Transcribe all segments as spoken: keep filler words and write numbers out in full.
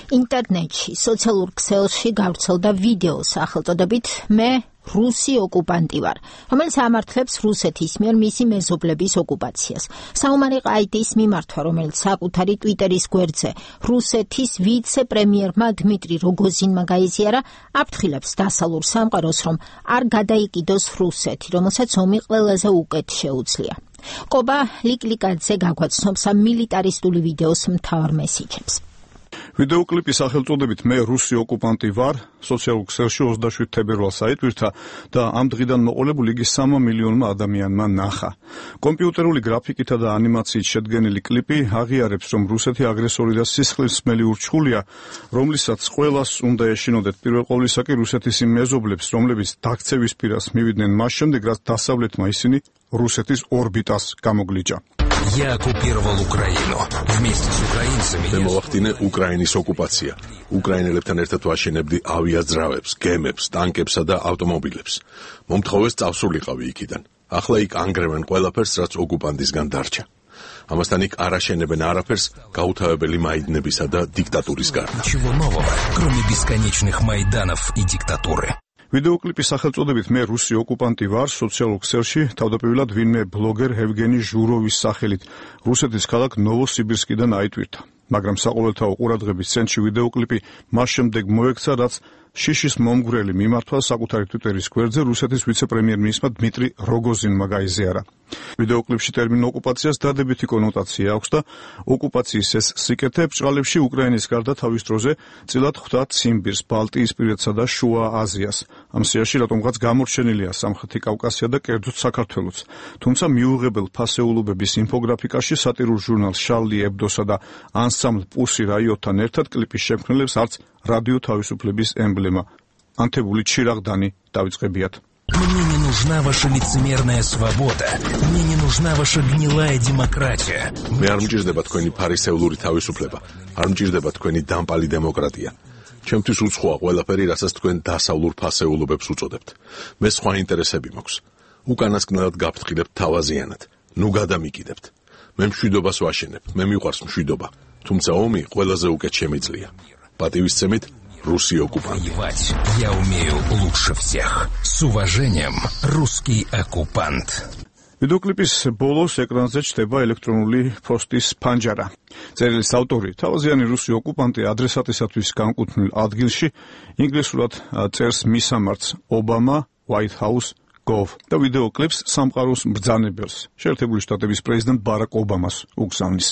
ინტერნეტში, სოციალურ ქსელში გავრცელდა ვიდეო სახელწოდებით მე რუსი ოკუპანტი ვარ, რომელიც ამართლებს რუსეთის მიერ მისი მეზობლების ოკუპაციას. საომარი ყაიდის მიმართვა, რომელიც საკუთარი ტვიტერის გვერდზე რუსეთის ვიცე-პრემიერმა დმიტრი როგოზინმა გაიზიარა, აფრთხილებს დასავლურ სამყაროს, რომ არ გადაიკიდოს რუსეთი, რომელსაც ომი ყველაზე უკეთ შეუძლია. კობა ლიკლიკაძე გაგვაცნობს ამ მილიტარისტული ვიდეოს მთავარ მესიჯებს. ვიდეოკლიპი სახელწოდებით მე რუსი ოკუპანტი ვარ სოციალურ ქსელში ოცდაშვიდ თებერვალს აიტვირთა და ამ დღიდან მოყოლებული იგი სამმა მილიონმა ადამიანმა ნახა. კომპიუტერული გრაფიკითა და ანიმაციით შედგენილი კლიპი აღიარებს, რომ რუსეთი აგრესორი და სისხლისმელი ურჩხულია, რომლისაც ყველას უნდა ეშინოდეთ პირველ ყოვლისა კი რუსეთის იმ მეზობლებს, რომლებიც დაქცევის პირას მივიდნენ მას შემდეგ, რაც დასავლეთმა ისინი რუსეთის ორბიტას გამოგლიჯა. Я оккупировал Украину. Вместе с украинцами... მე მოვახდინე უკრაინის ოკუპაცია. უკრაინელებთან ერთად ვაშენებდი ავიაძრავებს, გემებს, ტანკებსა და ავტომობილებს. მომთხოვეს წავსულიყავი იქიდან. ახლა იქ ანგრევენ ყველაფერს, რაც ოკუპანტისგან დარჩა. ამასთან იქ არ აშენებენ არაფერს გაუთავებელი მაიდნებისა და დიქტატურის გარდა. Ничего нового, кроме бесконечных майданов и диктатуры. ვიდეოკლიპის სახელწოდებით მე რუსი ოკუპანტი ვარ სოციალურ ქსელში თავდაპირველად ვინმე ბლოგერ ევგენი ჟუროვის სახელით რუსეთის ქალაქ ნოვოსიბირსკიდან აიტვირთა. მაგრამ საყოველთაო ყურადღების ცენტრში ვიდეოკლიპი მას შემდეგ მოექცა, რაც შიშის მომგვრელი მიმართვა საკუთარი ტვიტერის გვერდზე რუსეთის ვიცე-პრემიერ-მინისტრმა დმიტრი როგოზინმა გაიზიარა. ვიდეოკლიპში ტერმინ ოკუპაციას დადებითი კონოტაცია აქვს და ოკუპაციის ეს სიკეთე ბრჭყალებში უკრაინის გარდა თავის დროზე წილად ხვდა ციმბირს, ბალტიისპირეთსა და შუა აზიას. ამ სიაში რატომღაც გამორჩენილია სამხრეთი კავკასია და კერძოდ საქართველოც. თუმცა მიუღებელ ფასეულობების ინფოგრაფიკაში სატირულ ჟურნალ შარლი ებდოსა და ანსამბლ პუსი რაიოთან ერთად კლიპის შემქმნელებს არც რადიო თავისუფლების ემბლემა ანთებული ჩირაღდანი დავიწყებიათ. Мне не нужна ваша лицемерная свобода. Мне не нужна ваша гнилая демократия. მე არ მჭირდება თქვენი ფარისეულური თავისუფლება. არ მჭირდება თქვენი დამპალი დემოკრატია. ჩემთვის უცხოა ყველაფერი, რასაც თქვენ დასავლურ ფასეულობებს უწოდებთ. მე სხვა ინტერესები მაქვს. უკანასკნელად გაფრთხილებთ თავაზიანად. ნუ გადამიკიდებთ. მე მშვიდობას ვაშენებ. მე მიყვარს მშვიდობა. თუმცა ომი ყველაზე უკეთ შემიძლია. Պատივისცემით რუსი ოკუპანტი. Я умею лучше всех. С уважением, русский оккупант. ვიდეოკლიპის ბოლოს ეკრანზე ჩნდება ელექტრონული პოსტის ფანჯარა. წერილის ავტორი თავაზიანი რუსი ოკუპანტი ადრესატისათვის განკუთვნილ ადგილში ინგლისურად წერს მისამართს ობამა White House gov და ვიდეოკლიპს სამყაროს მბრძანებელს შეერთებული შტატების პრეზიდენტ ბარაკ ობამას უგზავნის.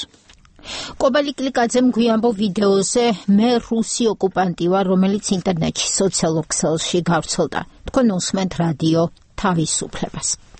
კობა ლიკლიკაძემ გვიამბო ვიდეოზე მე რუსი ოკუპანტი ვარ, რომელიც ინტერნეტში სოციალურ ქსელში გავრცელდა. თქვენ უსმენთ რადიო თავისუფლებას.